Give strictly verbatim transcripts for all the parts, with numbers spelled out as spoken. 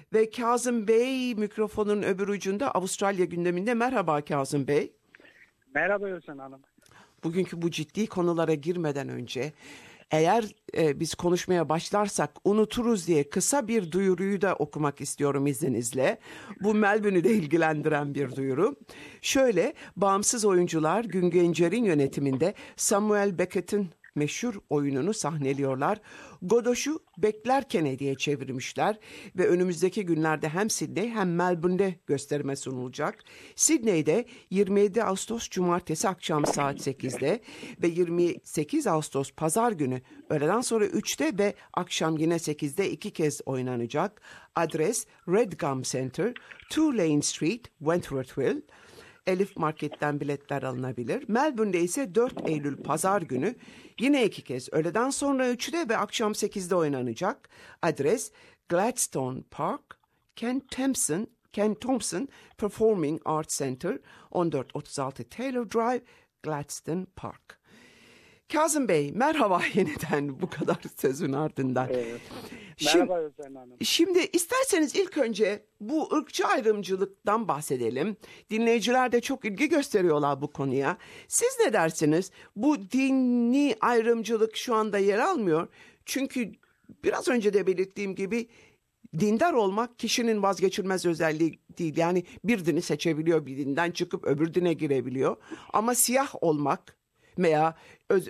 Ve Kazım Bey mikrofonun öbür ucunda Avustralya gündeminde. Merhaba Kazım Bey. Merhaba Özlem Hanım. Bugünkü bu ciddi konulara girmeden önce eğer e, biz konuşmaya başlarsak unuturuz diye kısa bir duyuruyu da okumak istiyorum izninizle. Bu Melbourne'ü de ilgilendiren bir duyuru. Şöyle, bağımsız oyuncular Gün Gencer'in yönetiminde Samuel Beckett'in meşhur oyununu sahneliyorlar. Godoş'u Beklerken diye çevirmişler ve önümüzdeki günlerde hem Sydney hem Melbourne'de gösterime sunulacak. Sydney'de yirmi yedi Ağustos Cumartesi akşam saat sekizde ve yirmi sekiz Ağustos Pazar günü öğleden sonra üçte ve akşam yine sekizde iki kez oynanacak. Adres Red Gum Center, Two Lane Street, Wentworthville. Elif Market'ten biletler alınabilir. Melbourne'de ise dört Eylül Pazar günü yine iki kez öğleden sonra üçte ve akşam sekizde oynanacak. Adres Gladstone Park, Ken Thompson, Ken Thompson Performing Arts Center, on dört otuz altı Taylor Drive, Gladstone Park. Kazım Bey, merhaba yeniden bu kadar sözün ardından. Evet. Şimdi, merhaba Özlem Hanım. Şimdi isterseniz ilk önce bu ırkçı ayrımcılıktan bahsedelim. Dinleyiciler de çok ilgi gösteriyorlar bu konuya. Siz ne dersiniz? Bu dini ayrımcılık şu anda yer almıyor. Çünkü biraz önce de belirttiğim gibi dindar olmak kişinin vazgeçilmez özelliği değil. Yani bir dini seçebiliyor, bir dinden çıkıp öbür dine girebiliyor. Ama siyah olmak veya öz,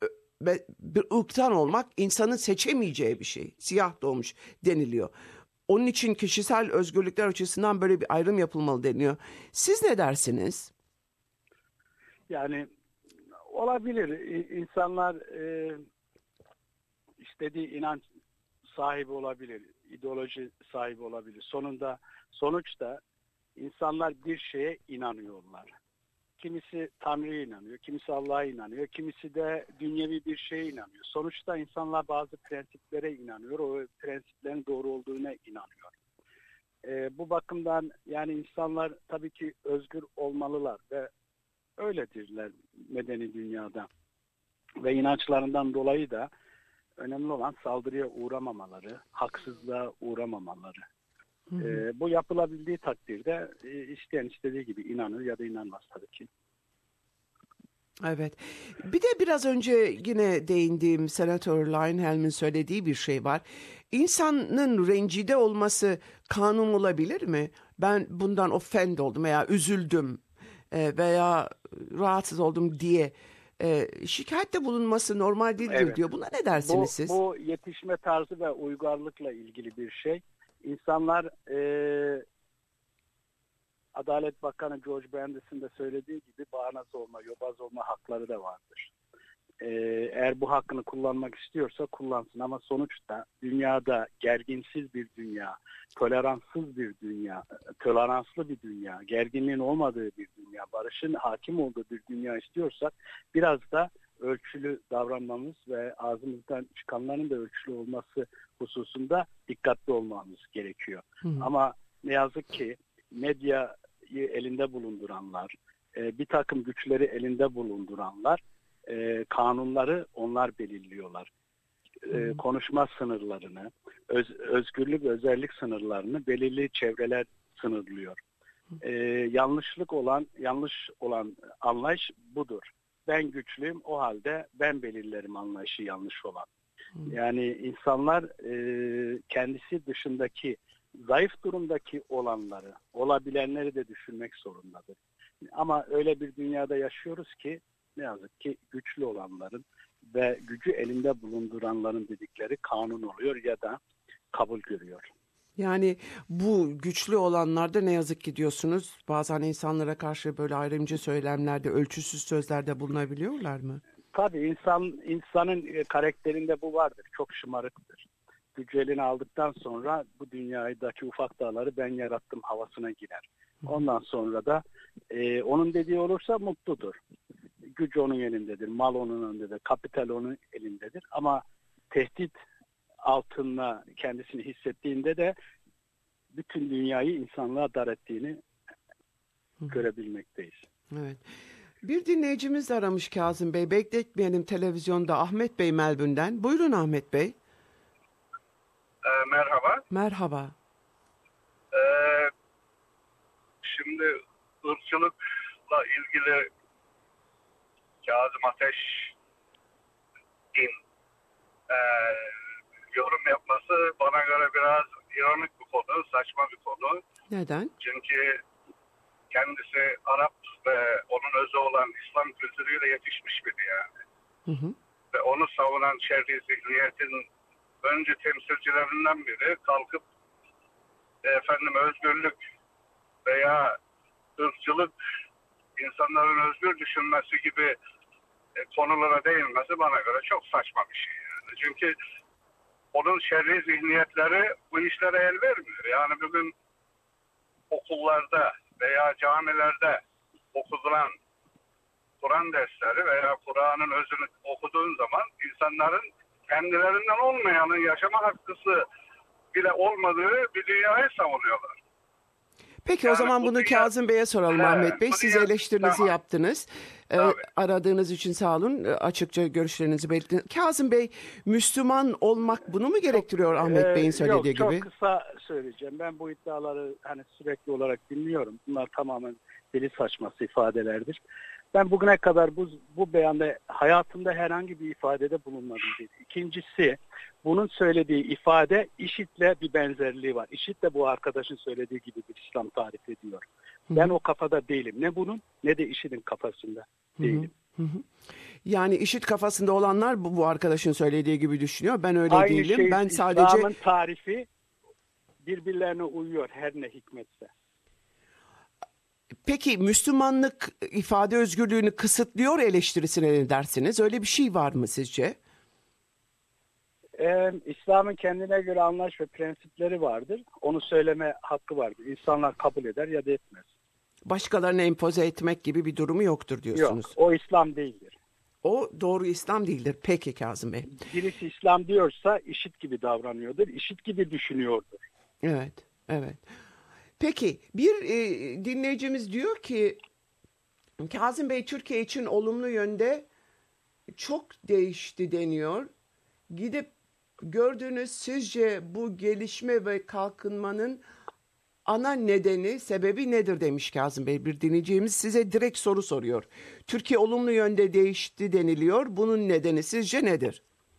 bir ırktan olmak insanın seçemeyeceği bir şey. Siyah doğmuş deniliyor. Onun için kişisel özgürlükler açısından böyle bir ayrım yapılmalı deniyor. Siz ne dersiniz? Yani olabilir. İnsanlar e, istediği inanç sahibi olabilir. İdeoloji sahibi olabilir. Sonunda sonuçta insanlar bir şeye inanıyorlar. Kimisi Tanrı'ya inanıyor, kimisi Allah'a inanıyor, kimisi de dünyevi bir şeye inanıyor. Sonuçta insanlar bazı prensiplere inanıyor, o prensiplerin doğru olduğuna inanıyor. Ee, bu bakımdan yani insanlar tabii ki özgür olmalılar ve öyledirler medeni dünyada. Ve inançlarından dolayı da önemli olan saldırıya uğramamaları, haksızlığa uğramamaları. Hı hı. Ee, bu yapılabildiği takdirde e, isteyen istediği gibi inanır ya da inanmaz tabii ki. Evet. Bir de biraz önce yine değindiğim Senatör Lionel'in söylediği bir şey var. İnsanın rencide olması kanun olabilir mi? Ben bundan offend oldum veya üzüldüm veya rahatsız oldum diye şikayette bulunması normal değildir evet. diyor. Buna ne dersiniz bu, siz? Bu yetişme tarzı ve uygarlıkla ilgili bir şey. İnsanlar e, Adalet Bakanı George Brandis'in de söylediği gibi bağnaz olma, yobaz olma hakları da vardır. E, eğer bu hakkını kullanmak istiyorsa kullansın ama sonuçta dünyada gerginsiz bir dünya, toleranssız bir dünya, toleranslı bir dünya, gerginliğin olmadığı bir dünya, barışın hakim olduğu bir dünya istiyorsak biraz da ölçülü davranmamız ve ağzımızdan çıkanların da ölçülü olması hususunda dikkatli olmamız gerekiyor. Hı hı. Ama ne yazık ki medyayı elinde bulunduranlar, e, bir takım güçleri elinde bulunduranlar, e, kanunları onlar belirliyorlar. E, konuşma sınırlarını, öz, özgürlük, özellik sınırlarını belirli çevreler sınırlıyor. E, yanlışlık olan, yanlış olan anlayış budur. Ben güçlüyüm, o halde ben belirlerim anlayışı yanlış olan. Yani insanlar e, kendisi dışındaki, zayıf durumdaki olanları, olabilenleri de düşünmek zorundadır. Ama öyle bir dünyada yaşıyoruz ki ne yazık ki güçlü olanların ve gücü elinde bulunduranların dedikleri kanun oluyor ya da kabul görüyor. Yani bu güçlü olanlarda ne yazık ki diyorsunuz bazen insanlara karşı böyle ayrımcı söylemlerde, ölçüsüz sözlerde bulunabiliyorlar mı? Tabii insan insanın karakterinde bu vardır. Çok şımarıktır. Gücü eline aldıktan sonra bu dünyadaki ufak dağları ben yarattım havasına girer. Ondan sonra da e, onun dediği olursa mutludur. Güç onun elindedir, mal onun elindedir, kapital onun elindedir. Ama tehdit altında kendisini hissettiğinde de bütün dünyayı insanlığa dar ettiğini Hı. görebilmekteyiz. Evet. Bir dinleyicimiz aramış Kazım Bey. Bekletmeyelim televizyonda. Ahmet Bey Melbourne'den. Buyurun Ahmet Bey. E, merhaba. Merhaba. şimdi ırkçılıkla ilgili Kazım Ateş'in e, yorum yapması bana göre biraz ironik bir konu, saçma bir konu. Neden? Çünkü kendisi Arap ve onun özü olan İslam kültürüyle yetişmiş biri yani. Hı hı. Ve onu savunan şer'i zihniyetin önce temsilcilerinden biri kalkıp e, efendim özgürlük veya ırkçılık, insanların özgür düşünmesi gibi e, konulara değinmesi bana göre çok saçma bir şey yani. Çünkü onun şer'i zihniyetleri bu işlere el vermiyor. Yani bugün okullarda veya camilerde okutulan Kur'an dersleri veya Kur'an'ın özünü okuduğun zaman insanların kendilerinden olmayanın yaşama hakkısı bile olmadığı bir dünyayı savunuyorlar. Peki Yani o zaman bu bunu dünya- Kazım Bey'e soralım Evet, Ahmet Bey. bu Siz dünya- eleştirinizi Tamam. yaptınız. Ee, Tabii. aradığınız için sağ olun. Ee, Açıkça görüşlerinizi belirttiniz. Kazım Bey, Müslüman olmak bunu mu gerektiriyor Ahmet Ee, Bey'in söylediği yok, çok gibi? kısa söyleyeceğim. Ben bu iddiaları hani sürekli olarak dinliyorum. Bunlar tamamen deli saçması ifadelerdir. Ben bugüne kadar bu, bu beyanda hayatımda herhangi bir ifadede bulunmadım dedi. İkincisi, bunun söylediği ifade IŞİD'le bir benzerliği var. IŞİD de bu arkadaşın söylediği gibi bir İslam tarif ediyor. Ben o kafada değilim. Ne bunun ne de IŞİD'in kafasında değilim. Hı hı. Yani IŞİD kafasında olanlar bu, bu arkadaşın söylediği gibi düşünüyor. Ben öyle Aynı değilim. şey Ben sadece İslam'ın tarifi birbirlerine uyuyor her ne hikmetse. Peki Müslümanlık ifade özgürlüğünü kısıtlıyor eleştirisine ne dersiniz? Öyle bir şey var mı sizce? Ee, İslam'ın kendine göre anlayış ve prensipleri vardır. Onu söyleme hakkı vardır. İnsanlar kabul eder ya da etmez. Başkalarına empoze etmek gibi bir durumu yoktur diyorsunuz. Yok, o İslam değildir. O doğru İslam değildir. Peki Kazım Bey. Birisi İslam diyorsa IŞİD gibi davranıyordur, IŞİD gibi düşünüyordur. Evet, evet. Peki bir e, dinleyicimiz diyor ki Kazım Bey Türkiye için olumlu yönde çok değişti deniyor. Gidip gördüğünüz sizce bu gelişme ve kalkınmanın ana nedeni, sebebi nedir demiş Kazım Bey. Bir dinleyicimiz size direkt soru soruyor. Türkiye olumlu yönde değişti deniliyor. Bunun nedeni sizce nedir?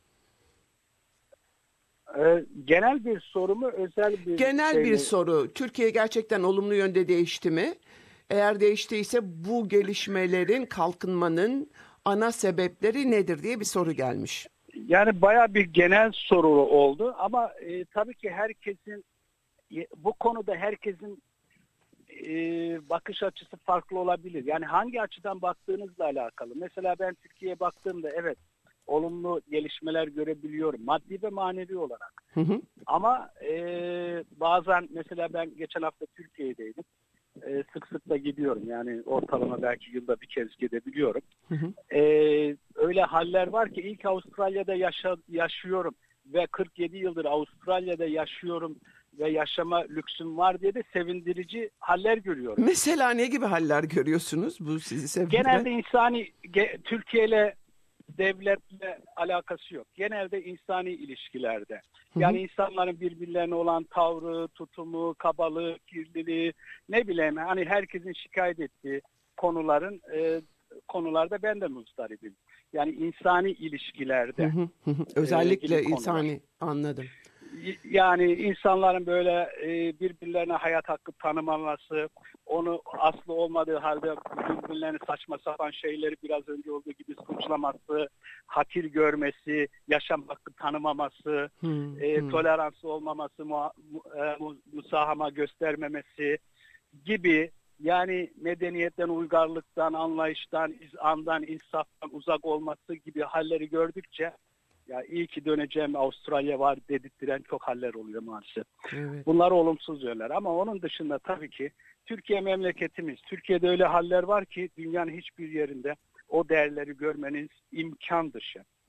Ee, genel bir soru mu, özel bir Genel şey bir mi? soru. Türkiye gerçekten olumlu yönde değişti mi? Eğer değiştiyse bu gelişmelerin, kalkınmanın ana sebepleri nedir diye bir soru gelmiş. Yani bayağı bir genel soru oldu ama e, tabii ki herkesin e, bu konuda herkesin e, bakış açısı farklı olabilir. Yani hangi açıdan baktığınızla alakalı. Mesela ben Türkiye'ye baktığımda evet olumlu gelişmeler görebiliyorum maddi ve manevi olarak. Hı hı. Ama e, bazen mesela ben geçen hafta Türkiye'deydim. E, sık sık da gidiyorum. Yani ortalama belki yılda bir kez gidebiliyorum. Hı hı. E, öyle haller var ki ilk Avustralya'da yaşa, yaşıyorum ve kırk yedi yıldır Avustralya'da yaşıyorum ve yaşama lüksüm var diye de sevindirici haller görüyorum. Mesela ne gibi haller görüyorsunuz bu sizi sevindiren? Genelde insani ge, Türkiye ile devletle alakası yok. Genelde insani ilişkilerde. Yani insanların birbirlerine olan tavrı, tutumu, kabalığı, kirliliği, ne bileyim hani herkesin şikayet ettiği konuların e, konularda ben de muzdaribim. Yani insani ilişkilerde. Hı hı, hı hı. Özellikle ilgili insani, anladım. Yani insanların böyle e, birbirlerine hayat hakkı tanımaması, onu aslı olmadığı halde birbirlerine saçma sapan şeyleri biraz önce olduğu gibi suçlaması, hakir görmesi, yaşam hakkı tanımaması, Hmm, e, hmm. toleransı olmaması, mu, e, mu, musahama göstermemesi gibi, yani medeniyetten, uygarlıktan, anlayıştan, izandan, insaftan uzak olması gibi halleri gördükçe ya iyi ki döneceğim, Avustralya var dedirttiren çok haller oluyor maalesef. Evet. Bunlar olumsuz yönler ama onun dışında tabii ki Türkiye memleketimiz. Türkiye'de öyle haller var ki dünyanın hiçbir yerinde o değerleri görmeniz imkan dışı.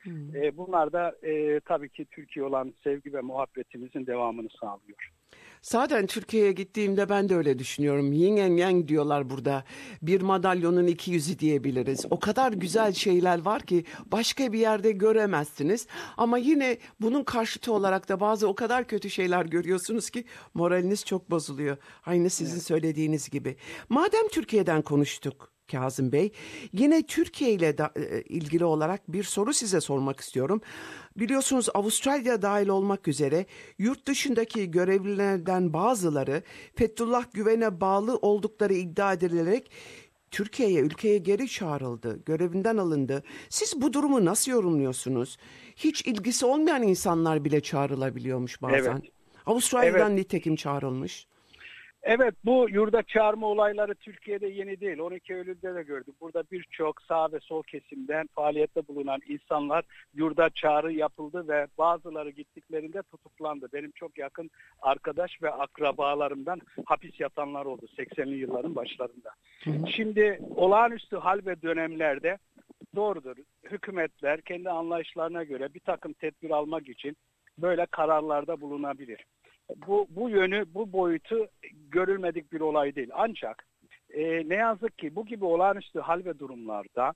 Hmm. E, bunlar da e, tabii ki Türkiye olan sevgi ve muhabbetimizin devamını sağlıyor. Zaten Türkiye'ye gittiğimde ben de öyle düşünüyorum. Yin and yang diyorlar burada. Bir madalyonun iki yüzü diyebiliriz. O kadar güzel şeyler var ki başka bir yerde göremezsiniz. Ama yine bunun karşıtı olarak da bazı o kadar kötü şeyler görüyorsunuz ki moraliniz çok bozuluyor. Aynı sizin evet. söylediğiniz gibi. Madem Türkiye'den konuştuk Kazım Bey, yine Türkiye ile da, e, ilgili olarak bir soru size sormak istiyorum. Biliyorsunuz Avustralya dahil olmak üzere yurt dışındaki görevlilerden bazıları Fethullah Gülen'e bağlı oldukları iddia edilerek Türkiye'ye, ülkeye geri çağrıldı, görevinden alındı. Siz bu durumu nasıl yorumluyorsunuz? Hiç ilgisi olmayan insanlar bile çağrılabiliyormuş bazen. Evet. Avustralya'dan evet. nitekim çağrılmış. Evet, bu yurda çağırma olayları Türkiye'de yeni değil. on iki Eylül'de de gördük. Burada birçok sağ ve sol kesimden faaliyette bulunan insanlar yurda çağrı yapıldı ve bazıları gittiklerinde tutuklandı. Benim çok yakın arkadaş ve akrabalarımdan hapis yatanlar oldu seksenli yılların başlarında. Hı hı. Şimdi olağanüstü hal ve dönemlerde doğrudur. Hükümetler kendi anlayışlarına göre bir takım tedbir almak için böyle kararlarda bulunabilir. Bu, bu yönü, bu boyutu görülmedik bir olay değil. Ancak e, ne yazık ki bu gibi olağanüstü hal ve durumlarda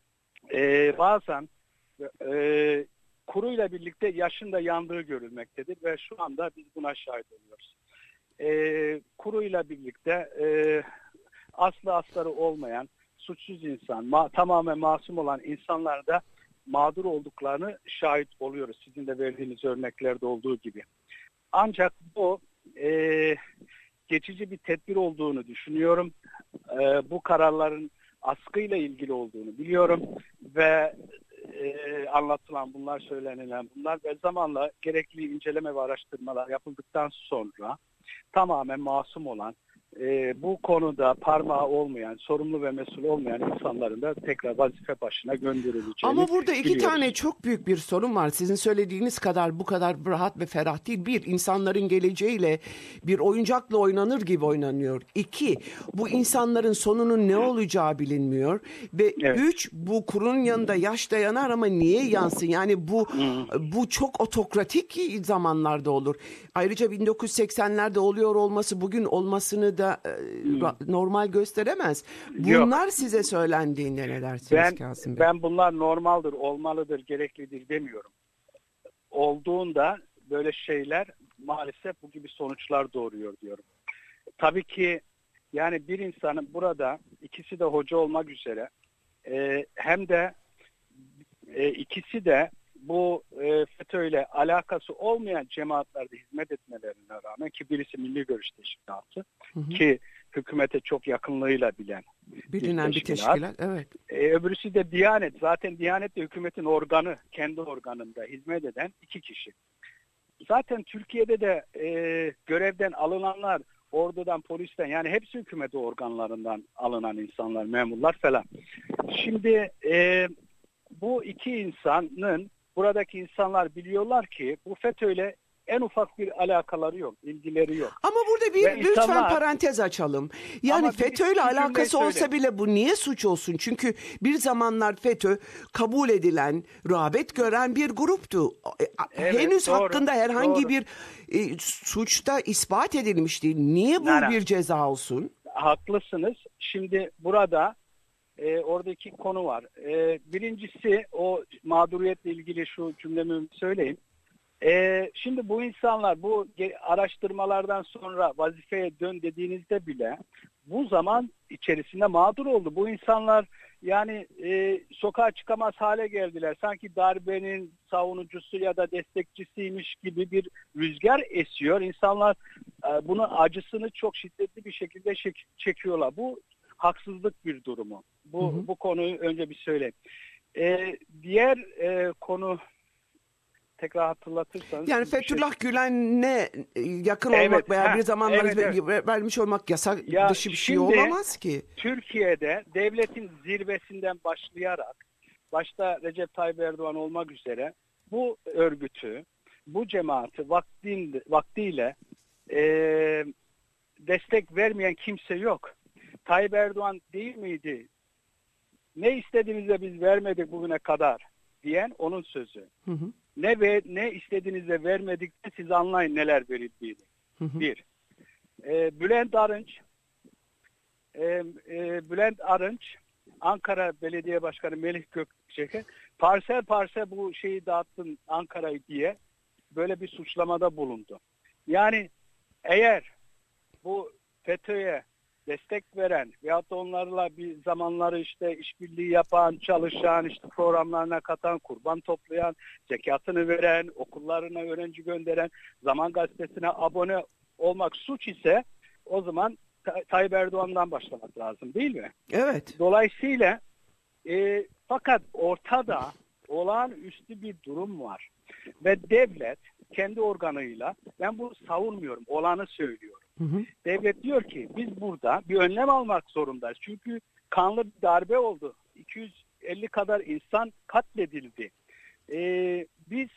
e, bazen e, kuruyla birlikte yaşın da yandığı görülmektedir ve şu anda biz buna şahit oluyoruz. E, kuruyla birlikte e, aslı astarı olmayan, suçsuz insan, ma- tamamen masum olan insanlar da mağdur olduklarını şahit oluyoruz. Sizin de verdiğiniz örneklerde olduğu gibi. Ancak bu e, geçici bir tedbir olduğunu düşünüyorum. E, bu kararların askıyla ilgili olduğunu biliyorum ve e, anlatılan bunlar, söylenilen bunlar ve zamanla gerekli inceleme ve araştırmalar yapıldıktan sonra tamamen masum olan, e, bu konuda parmağı olmayan, sorumlu ve mesul olmayan insanların da tekrar vazife başına gönderileceğini Ama burada iki biliyoruz. tane çok büyük bir sorun var. Sizin söylediğiniz kadar bu kadar rahat ve ferah değil. Bir, insanların geleceğiyle bir oyuncakla oynanır gibi oynanıyor. İki, bu insanların sonunun ne olacağı bilinmiyor. Ve evet. Üç, bu kurunun yanında yaş da yanar ama niye yansın? Yani bu hmm. bu çok otokratik zamanlarda olur. Ayrıca bin dokuz yüz seksenlerde oluyor olması bugün olmasını da hmm. normal gösteremez. Bunlar Yok. size söylendiğinde ne dersiniz ben, Kazım Bey? Ben bunlar normaldir, olmalıdır, gereklidir demiyorum. Olduğunda böyle şeyler maalesef bu gibi sonuçlar doğuruyor diyorum. Tabii ki yani bir insanın burada ikisi de hoca olmak üzere e, hem de e, ikisi de bu e, FETÖ'yle alakası olmayan cemaatlerde hizmet etmelerine rağmen ki birisi Milli Görüş Teşkilatı hı hı. ki hükümete çok yakınlığıyla bilen bilinen bir teşkilat, bir teşkilat evet. E, öbürüsü de Diyanet. Zaten Diyanet de hükümetin organı, kendi organında hizmet eden iki kişi. Zaten Türkiye'de de e, görevden alınanlar, ordudan, polisten yani hepsi hükümet organlarından alınan insanlar, memurlar falan. Şimdi e, bu iki insanın, buradaki insanlar biliyorlar ki bu FETÖ'yle en ufak bir alakaları yok, ilgileri yok. Ama burada bir Ve lütfen insanlar, parantez açalım. Yani FETÖ'yle alakası olsa söyle. bile bu niye suç olsun? Çünkü bir zamanlar FETÖ kabul edilen, rağbet gören bir gruptu. Evet, Henüz doğru, hakkında herhangi doğru. bir e, suçta ispat edilmiş değil. Niye bu Nara. bir ceza olsun? Haklısınız. Şimdi burada e, oradaki konu var. E, birincisi o mağduriyetle ilgili şu cümlemi söyleyeyim. Ee, şimdi bu insanlar bu araştırmalardan sonra vazifeye dön dediğinizde bile bu zaman içerisinde mağdur oldu. Bu insanlar yani e, sokağa çıkamaz hale geldiler. Sanki darbenin savunucusu ya da destekçisiymiş gibi bir rüzgar esiyor. İnsanlar e, bunun acısını çok şiddetli bir şekilde çek- çekiyorlar. Bu haksızlık bir durumu. Bu, hı hı. bu konuyu önce bir söyleyeyim. Ee, diğer e, konu tekrar hatırlatırsanız. Yani Fethullah şey... Gülen'e yakın evet, olmak veya heh, bir zamanlar evet, evet. vermiş olmak yasak ya dışı bir şey olamaz ki. Türkiye'de devletin zirvesinden başlayarak başta Recep Tayyip Erdoğan olmak üzere bu örgütü, bu cemaati vaktin, vaktiyle e, destek vermeyen kimse yok. Tayyip Erdoğan değil miydi? Ne istediğimizde biz vermedik bugüne kadar diyen onun sözü. Hı hı. Ne ve ne istediğinizde vermedikçe siz anlayın neler verildiğini. Hı hı. Bir. E, Bülent Arınç e, e, Bülent Arınç Ankara Belediye Başkanı Melih Gökçek'e parsel parsel bu şeyi dağıttın Ankara'yı diye böyle bir suçlamada bulundu. Yani eğer bu FETÖ'ye destek veren veyahut da onlarla bir zamanları işte işbirliği yapan, çalışan, işte programlarına katan, kurban toplayan, zekatını veren, okullarına öğrenci gönderen, Zaman Gazetesi'ne abone olmak suç ise o zaman Tayyip Erdoğan'dan başlamak lazım değil mi? Evet. Dolayısıyla e, fakat ortada olağanüstü bir durum var. Ve devlet kendi organıyla, ben bunu savunmuyorum, olanı söylüyorum. Hı hı. Devlet diyor ki biz burada bir önlem almak zorundayız. Çünkü kanlı bir darbe oldu. iki yüz elli kadar insan katledildi. Ee, biz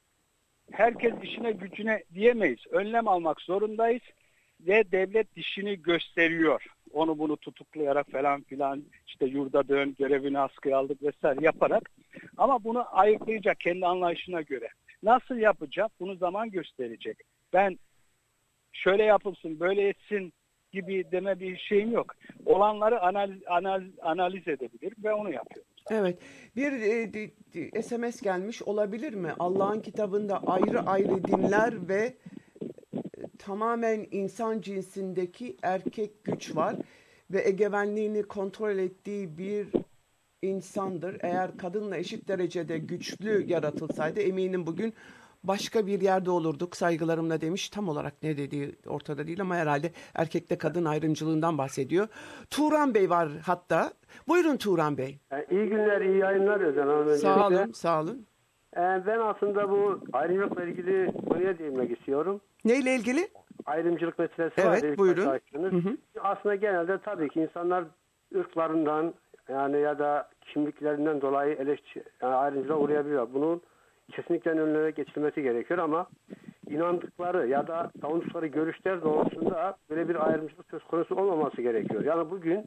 herkes işine gücüne diyemeyiz. Önlem almak zorundayız ve devlet dişini gösteriyor. Onu bunu tutuklayarak falan filan işte yurda dön, görevini askıya aldık vesaire yaparak. Ama bunu ayıklayacak kendi anlayışına göre. Nasıl yapacak? Bunu zaman gösterecek. Ben şöyle yapılsın, böyle etsin gibi deme bir şeyim yok. Olanları analiz, analiz, analiz edebilir ve onu yapıyorum. Evet. Bir e, de, de, S M S gelmiş olabilir mi? Allah'ın kitabında ayrı ayrı dinler ve e, tamamen insan cinsindeki erkek güç var ve egemenliğini kontrol ettiği bir insandır. Eğer kadınla eşit derecede güçlü yaratılsaydı eminim bugün başka bir yerde olurduk saygılarımla demiş. Tam olarak ne dediği ortada değil ama herhalde erkekte kadın ayrımcılığından bahsediyor. Turan Bey var hatta. Buyurun Turan Bey. Yani iyi günler, iyi yayınlar Özen Hanım. Sağ olun, sağ olun. Yani ben aslında bu ayrımcılıkla ilgili konuya değinmek istiyorum. Neyle ilgili? Ayrımcılık meselesi evet, var. Buyurun. Hı hı. Aslında genelde tabii ki insanlar ırklarından yani ya da kimliklerinden dolayı eleştiri, yani ayrımcılığa uğrayabiliyor. Bunun kesinlikle önüne geçilmesi gerekiyor ama inandıkları ya da savundukları görüşler doğrultusunda böyle bir ayrımcılık söz konusu olmaması gerekiyor. Yani bugün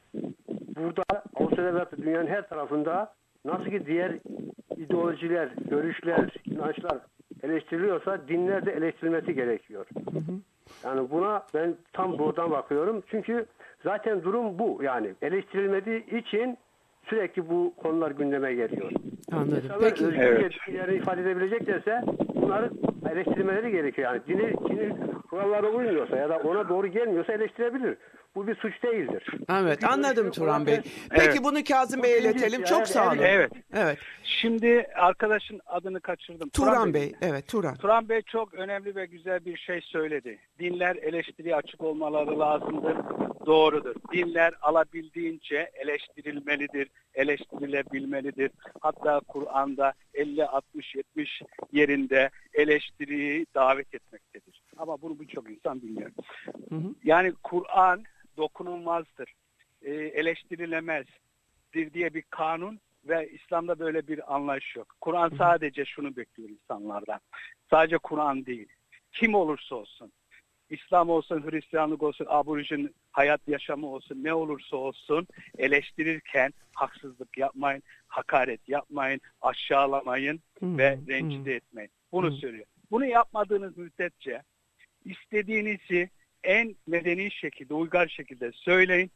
burada Avustralya ve dünyanın her tarafında nasıl ki diğer ideolojiler, görüşler, inançlar eleştiriliyorsa dinler de eleştirilmesi gerekiyor. Hı hı. Yani buna ben tam buradan bakıyorum. Çünkü zaten durum bu. Yani eleştirilmediği için sürekli bu konular gündeme geliyor. Anladım. İnsanlar Peki. özgürlüklerini evet. ifade edebileceklerse bunları eleştirmeleri gerekiyor. Yani dini, dini kurallara uymuyorsa ya da ona doğru gelmiyorsa eleştirebilir. Bu bir suç değildir. Evet, Çünkü anladım Turan Bey. Evet. Peki bunu Kazım Bey'e iletelim. Çok sağ olun. Evet. Evet. Şimdi arkadaşın adını kaçırdım. Turan, Turan Bey. Bey. Evet, Turan. Turan Bey çok önemli ve güzel bir şey söyledi. Dinler eleştiriye açık olmaları lazımdır. Doğrudur. Dinler alabildiğince eleştirilmelidir, eleştirilebilmelidir. Hatta Kur'an'da elli altmış yetmiş yerinde eleştiriyi davet etmektedir. Ama bunu birçok insan bilmiyor. Hı hı. Yani Kur'an dokunulmazdır, e, eleştirilemezdir diye bir kanun ve İslam'da böyle bir anlayış yok. Kur'an sadece şunu bekliyor insanlardan. Sadece Kur'an değil. Kim olursa olsun, İslam olsun, Hristiyanlık olsun, aborjin hayat yaşamı olsun, ne olursa olsun eleştirirken haksızlık yapmayın, hakaret yapmayın, aşağılamayın hmm. ve rencide hmm. etmeyin. Bunu hmm. söylüyor. Bunu yapmadığınız müddetçe istediğinizi en medeni şekilde, uygar şekilde söyleyin.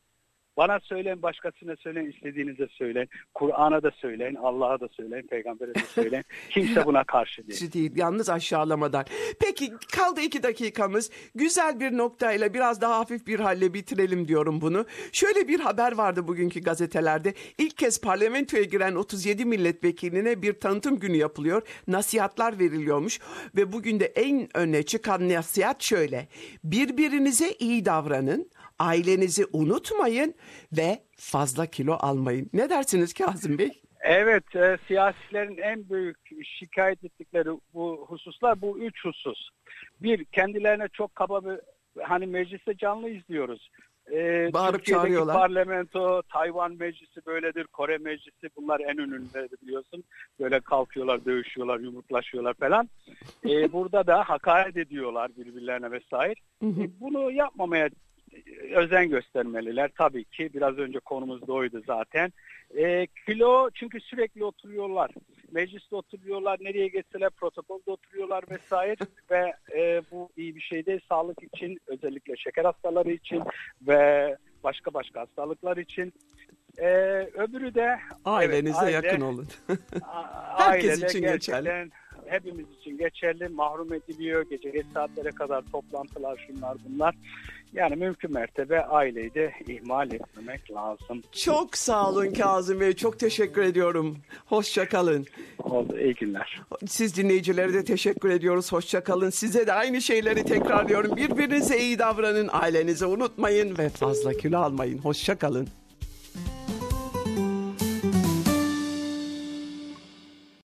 Bana söyleyin, başkasına söyleyin, istediğinize söyleyin. Kur'an'a da söyleyin, Allah'a da söyleyin, Peygamber'e de söyleyin. Kimse buna karşı değil. değil. Yalnız aşağılamadan. Peki kaldı iki dakikamız. Güzel bir noktayla biraz daha hafif bir halle bitirelim diyorum bunu. Şöyle bir haber vardı bugünkü gazetelerde. İlk kez parlamentoya giren otuz yedi milletvekiline bir tanıtım günü yapılıyor. Nasihatler veriliyormuş. Ve bugün de en öne çıkan nasihat şöyle. Birbirinize iyi davranın. Ailenizi unutmayın ve fazla kilo almayın. Ne dersiniz Kazım Bey? Evet, e, siyasilerin en büyük şikayet ettikleri bu hususlar bu üç husus. Bir, kendilerine çok kaba bir, hani mecliste canlı izliyoruz. E, Bağırıp çağırıyorlar. Parlamento, Tayvan meclisi böyledir, Kore meclisi bunlar en önündedir biliyorsun. Böyle kalkıyorlar, dövüşüyorlar, yumruklaşıyorlar falan. E, burada da hakaret ediyorlar birbirlerine vesaire. Hı hı. E, bunu yapmamaya özen göstermeliler. Tabii ki biraz önce konumuz da oydu zaten. E, kilo çünkü sürekli oturuyorlar. Mecliste oturuyorlar, nereye geçseler protokolde oturuyorlar vesaire ve e, bu iyi bir şey değil. Sağlık için, özellikle şeker hastaları için ve başka başka hastalıklar için. E, öbürü de ailenize evet, aile, yakın olun. Herkes için geçerli. Hepimiz için geçerli. Mahrum ediliyor. Gece geç saatlere kadar toplantılar, şunlar bunlar. Yani mümkün mertebe aileyi de ihmal etmemek lazım. Çok sağ olun Kazım Bey. Çok teşekkür ediyorum. Hoşça kalın. Oldu. İyi günler. Siz dinleyicilere de teşekkür ediyoruz. Hoşça kalın. Size de aynı şeyleri tekrarlıyorum. Birbirinize iyi davranın. Ailenizi unutmayın ve fazla kilo almayın. Hoşça kalın.